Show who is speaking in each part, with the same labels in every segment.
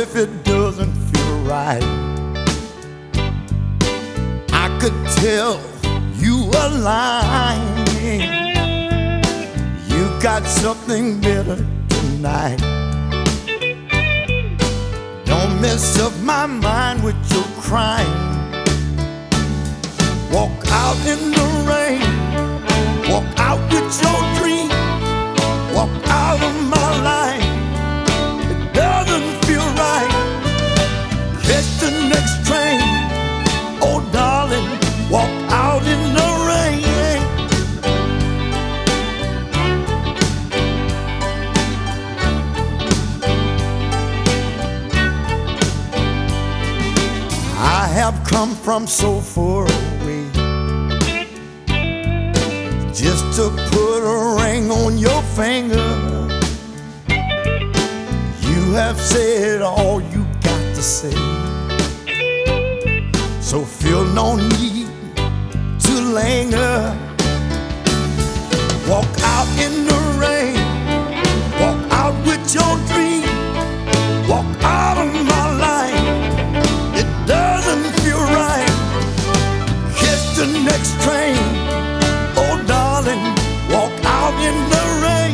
Speaker 1: if it doesn't feel right. I could tell you are lying. You got something better tonight. Don't mess up my mind with your crying. Walk out in the rain. Walk out with your dream. Walk out of my life. It doesn't feel right. Catch the next train. Oh darling, walk out in the rain. I have come from so far away just to put a ring on your finger. You have said all you got to say, so feel no need to linger. Walk out in the rain. Walk out with your dream. Walk out of my life. It doesn't feel right. Catch the next train. Oh darling, walk out in the rain.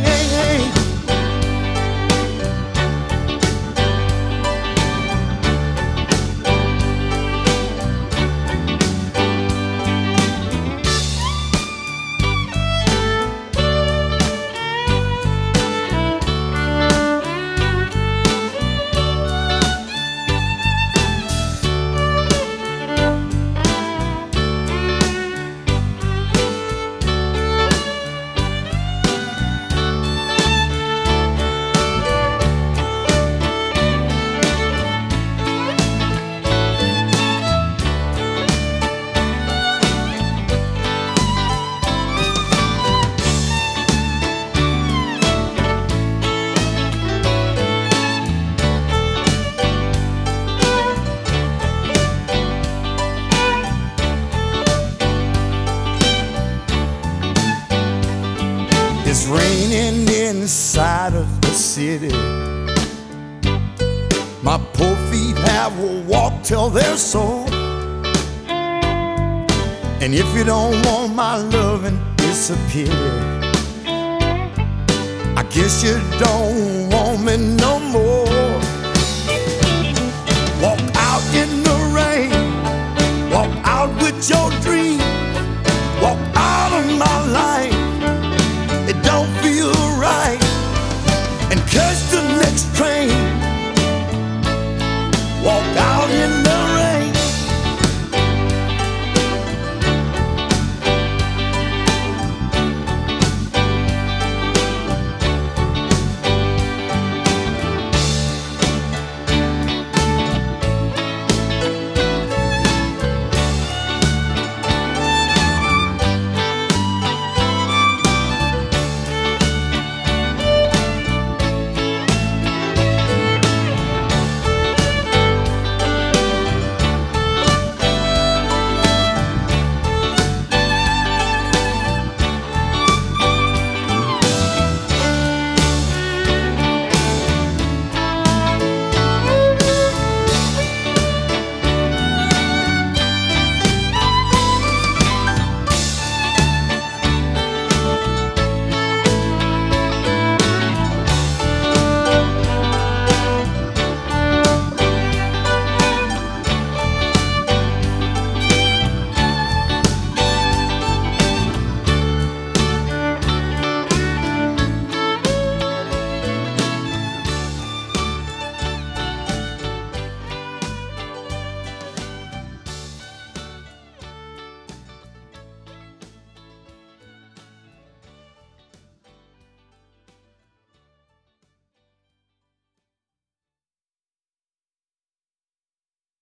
Speaker 1: It's raining inside of the city. My poor feet have walked till they're sore. And if you don't want my loving, it's a pity. I guess you don't want me no more.